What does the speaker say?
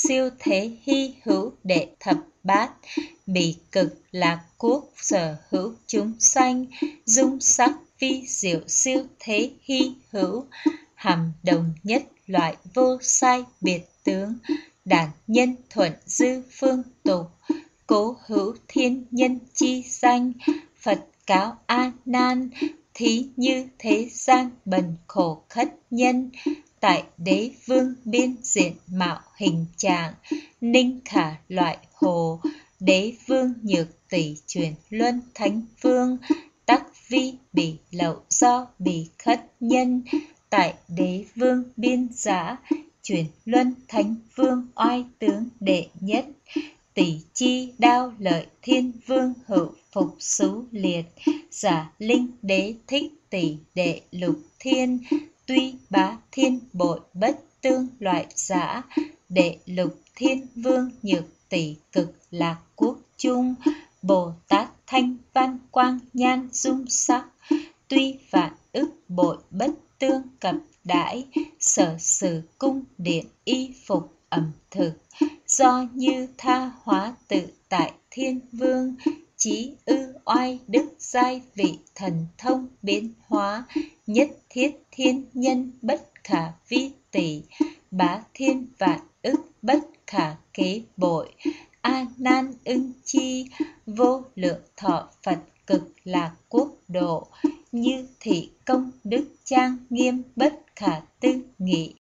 siêu thế hy hữu đệ thập bát, bỉ cực lạc quốc sở hữu chúng sanh, dung sắc vi diệu siêu thế hy hữu, hàm đồng nhất loại vô sai biệt tướng, đản nhân thuận dư phương tục, cố hữu thiên nhân chi danh, Phật cáo A Nan, thí như thế gian bần khổ khất nhân, tại đế vương biên diện mạo hình trạng, ninh khả loại hồ, đế vương nhược tỷ chuyển luân thánh vương, tắc vi bỉ lậu do bỉ khất nhân, tại đế vương biên giã, chuyển luân thánh vương oai tướng đệ nhất, tỷ chi đao lợi thiên vương hữu phục xú liệt, giả linh đế thích tỷ đệ lục thiên, tuy bá thiên bội bất tương loại giã, đệ lục thiên vương nhược tỷ cực lạc quốc trung, Bồ Tát thanh văn quang nhan dung sắc, tuy vạn ức bội bất tương cập đãi, sở sử cung điện y phục ẩm thực, do như tha hóa tự tại thiên vương, chí ư oai đức giai vị thần thông biến hóa, nhất thiết thiên nhân bất khả vi tỷ, bá thiên vạn ức bất khả kế bội, A Nan ưng chi, vô lượng thọ Phật cực lạc quốc độ, như thị công đức trang nghiêm bất khả tư nghị,